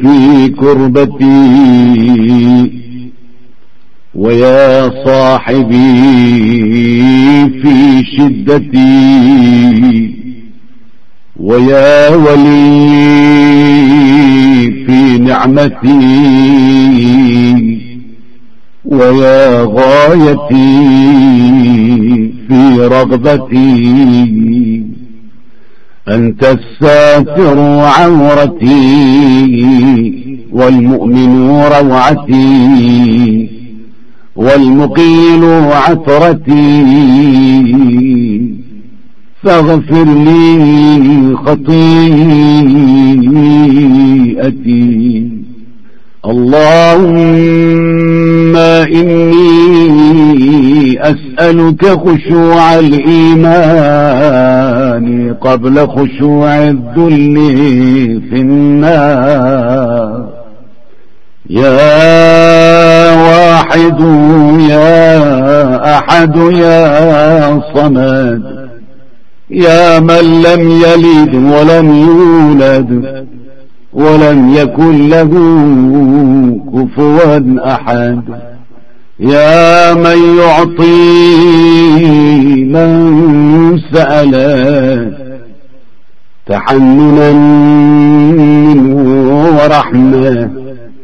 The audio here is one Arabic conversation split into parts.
في كربتي ويا صاحبي في شدتي ويا ولي في نعمتي ويا غايتي في رغبتي أنت الساتر عورتي والمؤمن روعتي والمقيل عثرتي فاغفر لي خطيئتي. اللهم إني أسألك خشوع الإيمان قبل خشوع الذل في النار. يا واحد يا أحد يا صمد يا من لم يلد ولم يولد ولم يكن له كفوا أحد. يا من يعطي من سأله تحننا منه ورحمة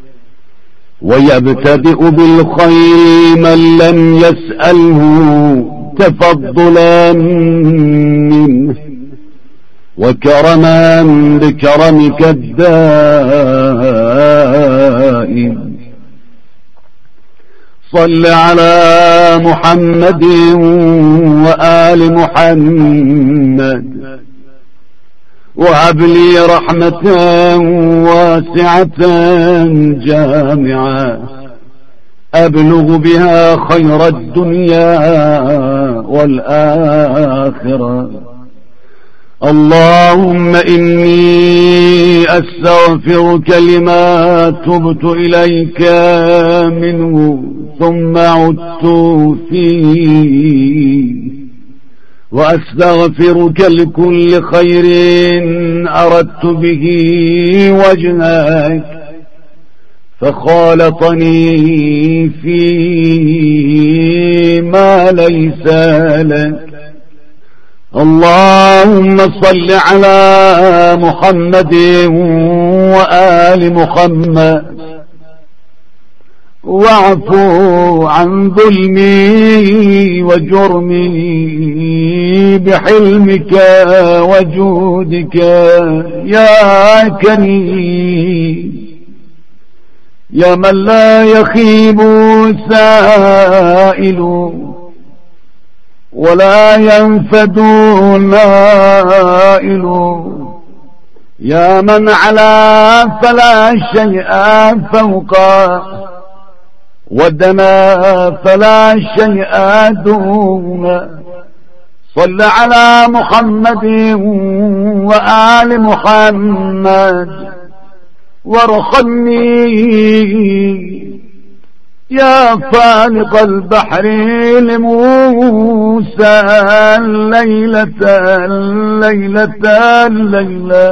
ويبتدئ بالخير من لم يسأله تفضلا منه وكرما بكرمك الدائم. صل على محمد وآل محمد وهب لي رحمة واسعة جامعة أبلغ بها خير الدنيا والآخرة. اللهم إني أستغفرك لما تبت إليك منه ثم عدت فيه، وأستغفرك لكل خير أردت به وجهك فخالطني فيه ما ليس لك. اللهم صل على محمد وآل محمد واعفو عن ظلمي وجرمي بحلمك وجودك يا كريم، يا من لا يخيب سائل ولا ينفد نائل، يا من على فلا شيء فوق ودنا فلا شيء دون. صل على محمد وآل محمد وارحمني يا فالق البحر لموسى الليلة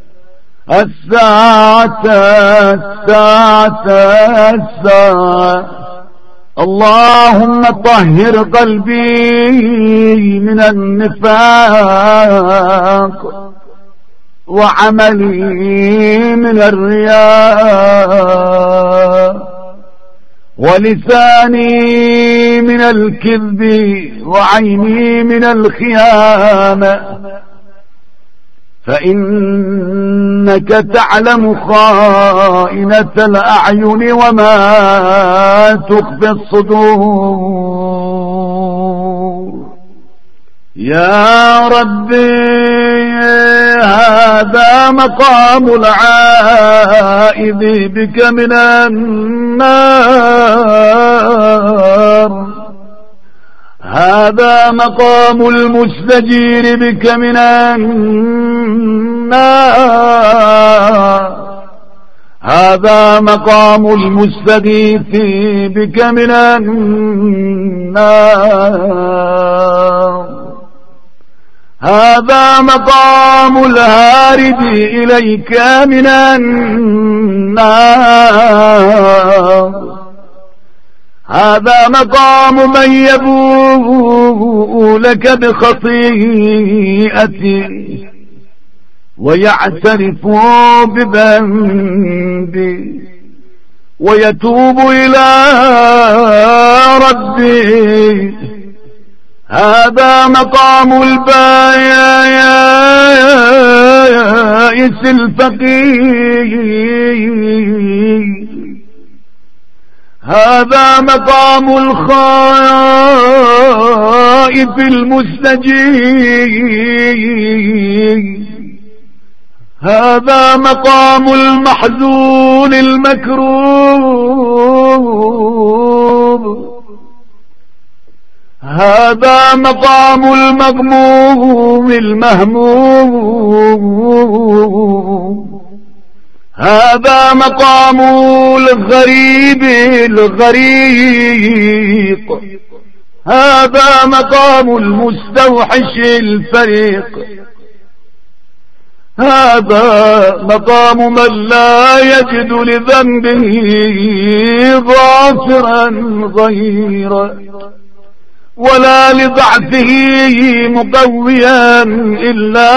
الساعة. اللهم طهر قلبي من النفاق وعملي من الرياء ولساني من الكذب وعيني من الخيانة، فإنك تعلم خائنة الأعين وما تخفي الصدور. يا ربي هذا مقام العائذ بك من النار، هذا مقام المستجير بك من النار، هذا مقام المستغيث بك من النار، هذا مقام الهارب إليك من النار. هذا مقام من يبوء لك بخطيئته ويعترف بذنبه ويتوب إلى ربه. هذا مقام البائس الفقير. هذا مقام الخائف المستجير. هذا مقام المحزون المكروب. هذا مقام المغموم المهموم. هذا مقام الغريب الغريق. هذا مقام المستوحش الفريق. هذا مقام من لا يجد لذنبه غافرا غيره ولا لضعفه مقويا إلا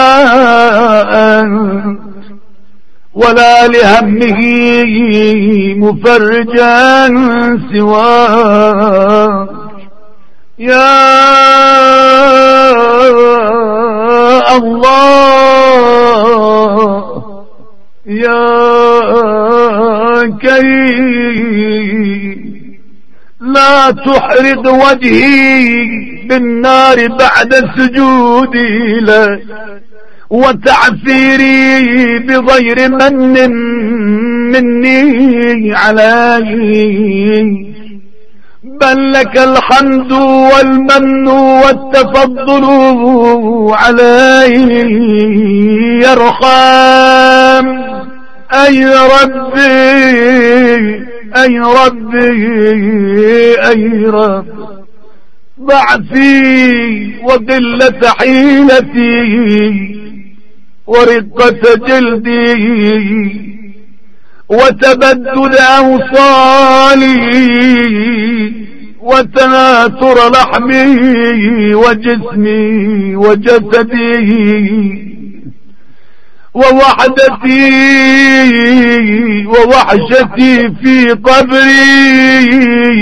أنت ولا لهمه مفرجا سواك. يا الله يا كريم لا تحرق وجهي بالنار بعد سجودي لك وتعثيري بغير من مني علي، بل لك الحمد والمن والتفضل علي. يرحم أي ربي أي ربي أي رب ضعفي وقلة حيلتي ورقة جلدي وتبدد أوصالي وتناثر لحمي وجسمي وجسدي ووحدتي ووحشتي في قبري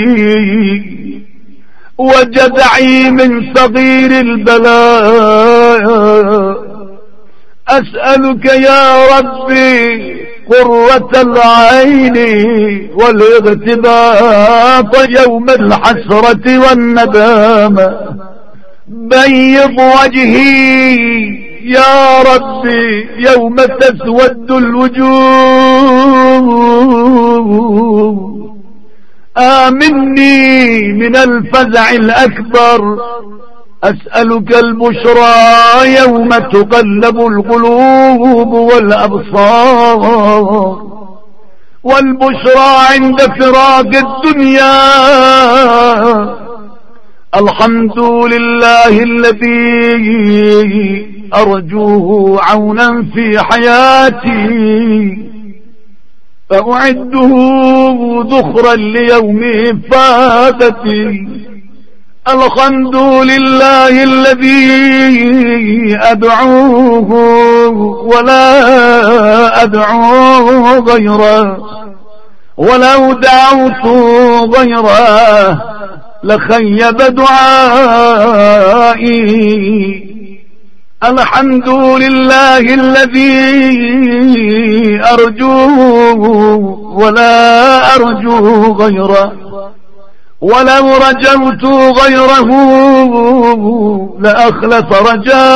وجدعي من صغير البلاء. أسألك يا ربي قرة العين والاغتباط يوم الحسرة والندامة. بيض وجهي يا ربي يوم تسود الوجوه. آمني من الفزع الأكبر. أسألك البشرى يوم تقلب القلوب والأبصار، والبشرى عند فراق الدنيا. الحمد لله الذي أرجوه عونا في حياتي فأعده ذخرا ليوم إفادتي. الحمد لله الذي أدعوه ولا أدعو غيره، ولو دعوت غيره لخيب دعائي. الحمد لله الذي أرجوه ولا أرجو غيره، ولو رجوت غيره لأخلف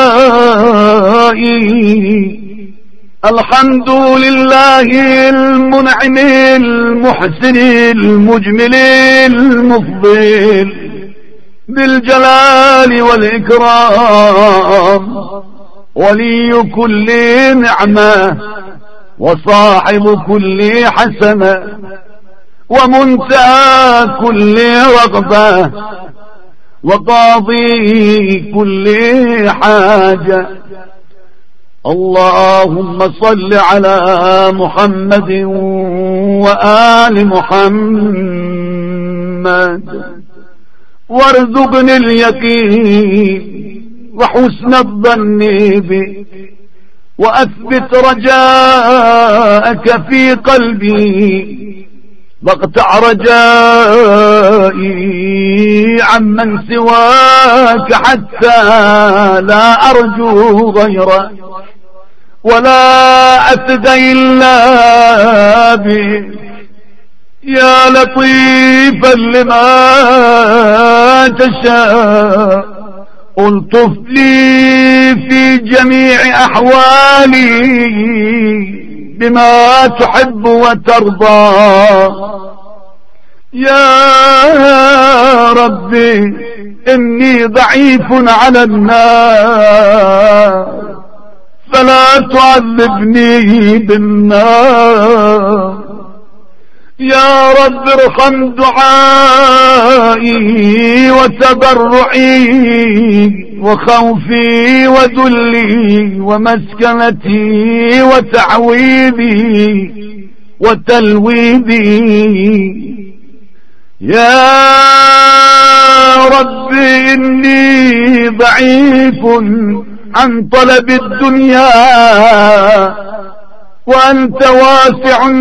رجائي. الحمد لله المنعم المحسن المجمل المفضل بالجلال والإكرام، ولي كل نعمة وصاحب كل حسنة ومنتهى كل رغبة وقاضي كل حاجة. اللهم صل على محمد وآل محمد، وارزقني اليقين وحسن الظن بك، وأثبت رجاءك في قلبي، واقطع رجائي عمن سواك حتى لا أرجو غيره ولا أثق إلا بك. يا لطيفا لما تشاء الطف لي في جميع أحوالي بما تحب وترضى. يا ربي إني ضعيف على النار فلا تعذبني بالنار. يا رب ارحم دعائي وتضرعي وخوفي وذلي ومسكنتي وتعويذي وتلويذي. يا رب إني ضعيف عن طلب الدنيا وأنت واسع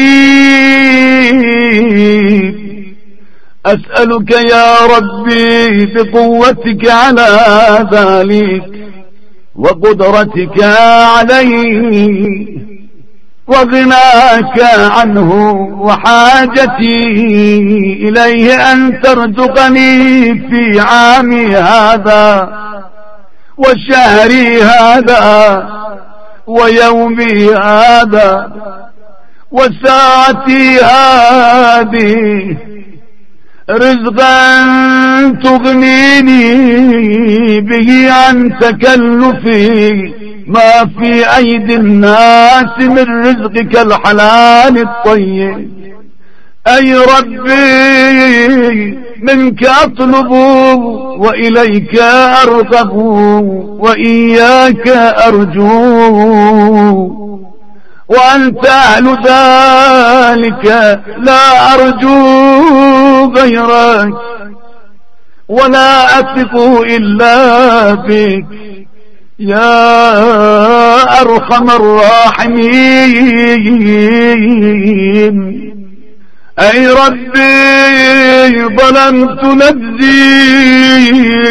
كريم. أسألك يا ربي بقوتك على ذلك وقدرتك عليه وغناك عنه وحاجتي إليه أن ترزقني في عامي هذا وشهري هذا ويومي هذا وساعتي هذه رزقا تغنيني به عن تكلفي ما في أيدي الناس من رزقك الحلال الطيب. أي ربي منك أطلب وإليك أرغب وإياك أرجو، وأنت أهل ذلك لا أرجو غيرك ولا أثق إلا بك يا أرحم الراحمين. أي ربي ظلمت نفسي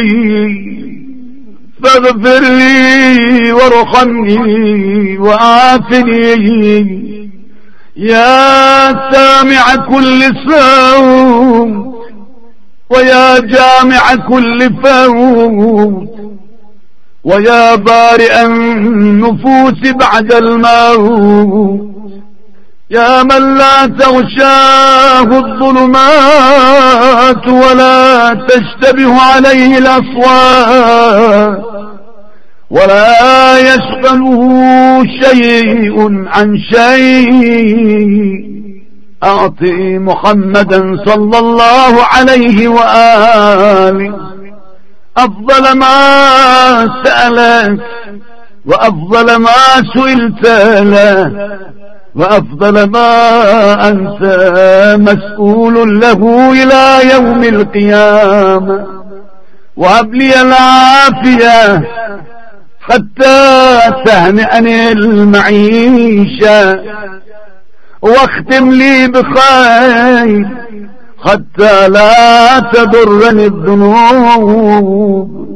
فاغفر لي وارحمني وعافني. يا سامع كل صوت ويا جامع كل فوت ويا بارئ النفوس بعد الموت، يا من لا تغشاه الظلمات ولا تشتبه عليه الأصوات ولا يشغله شيء عن شيء. أعطي محمدا صلى الله عليه وآله أفضل ما سألك وأفضل ما سئلت له وأفضل ما أنت مسؤول له إلى يوم القيامة. وهب لي العافية حتى تهنئني المعيشة، واختم لي بخير حتى لا تضرني الذنوب.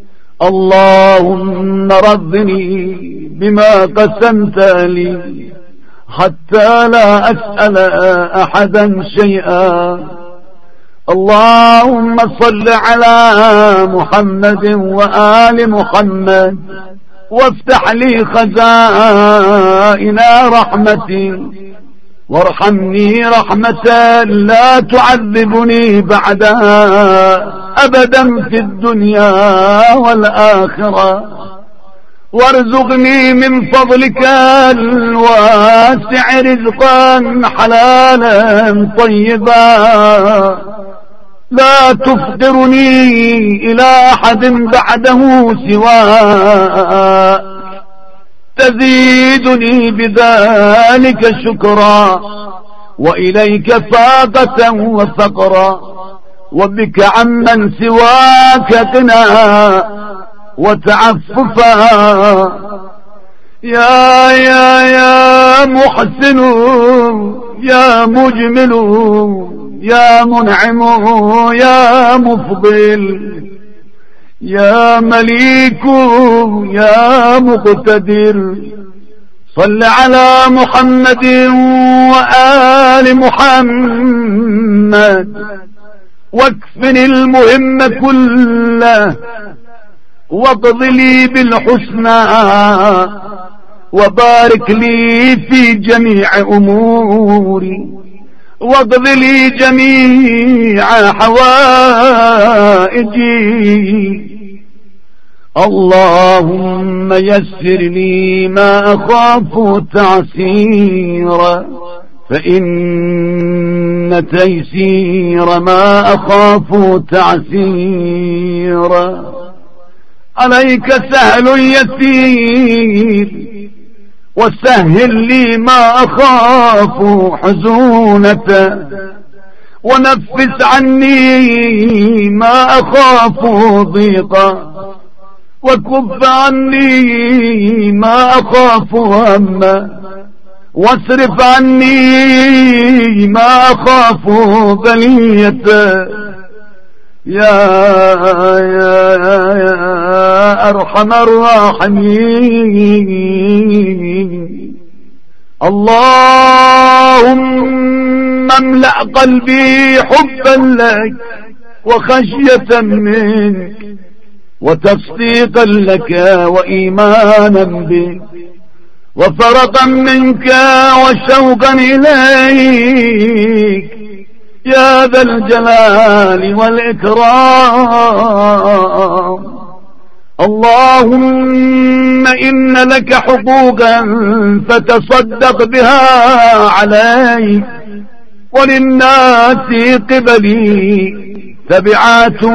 اللهم رضني بما قسمت لي حتى لا أسأل أحدا شيئا. اللهم صل على محمد وآل محمد وافتح لي خزائن رحمتي وارحمني رحمة لا تعذبني بعدها أبدا في الدنيا والآخرة، وارزقني من فضلك الواسع رزقا حلالا طيبا لا تفقرني إلى أحد بعده سواك، تزيدني بذلك شكرا، وإليك فاقة وفقرا، وبك عمن سواك غنى وتعففا. يا محسن يا مجمل يا منعم يا مفضل، يا مليك يا مقتدر، صل على محمد وآل محمد، واكفني المهم كله، واقض لي بالحسنى، وبارك لي في جميع أموري، واقض لي جميع حوائجي. اللهم يسر لي ما أخاف تعسيرا، فإن تيسير ما أخاف تعسيرا. عليك سهل يسير، وسهل لي ما أخاف حزونة، ونفس عني ما أخاف ضيقا، وكف عني ما أخاف هما، واصرف عني ما أخاف بلية. يا أرحم الراحمين. اللهم املأ قلبي حبا لك وخشية منك وتصديقا لك وإيمانا بك وفرقا منك وشوقا إليك يا ذا الجلال والإكرام. اللهم إن لك حقوقا فتصدق بها علي، وللناس قبلي تبعات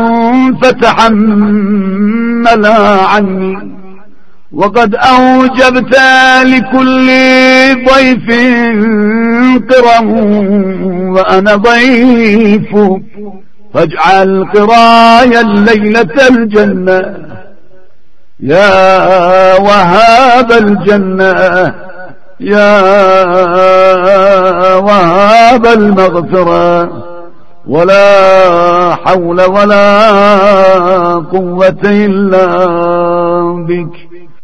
فتحملها عني، وقد أوجبت لكل ضيف قرم وأنا ضيفك، فاجعل قراي الليلة الجنة يا وهاب الجنة، يا وهاب المغفرة، ولا حول ولا قوة إلا بك.